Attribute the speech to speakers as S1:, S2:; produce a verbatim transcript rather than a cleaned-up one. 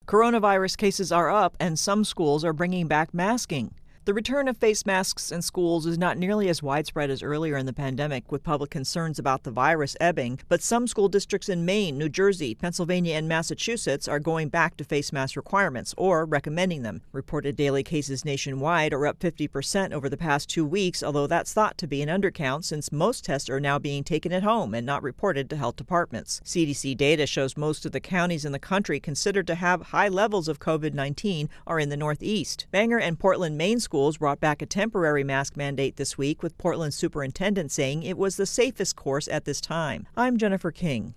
S1: Coronavirus cases are up, and some schools are bringing back masking. The return of face masks in schools is not nearly as widespread as earlier in the pandemic, with public concerns about the virus ebbing, but some school districts in Maine, New Jersey, Pennsylvania, and Massachusetts are going back to face mask requirements or recommending them. Reported daily cases nationwide are up fifty percent over the past two weeks, although that's thought to be an undercount since most tests are now being taken at home and not reported to health departments. C D C data shows most of the counties in the country considered to have high levels of COVID nineteen are in the Northeast. Bangor and Portland, Maine schools brought back a temporary mask mandate this week, with Portland's superintendent saying it was the safest course at this time. I'm Jennifer King.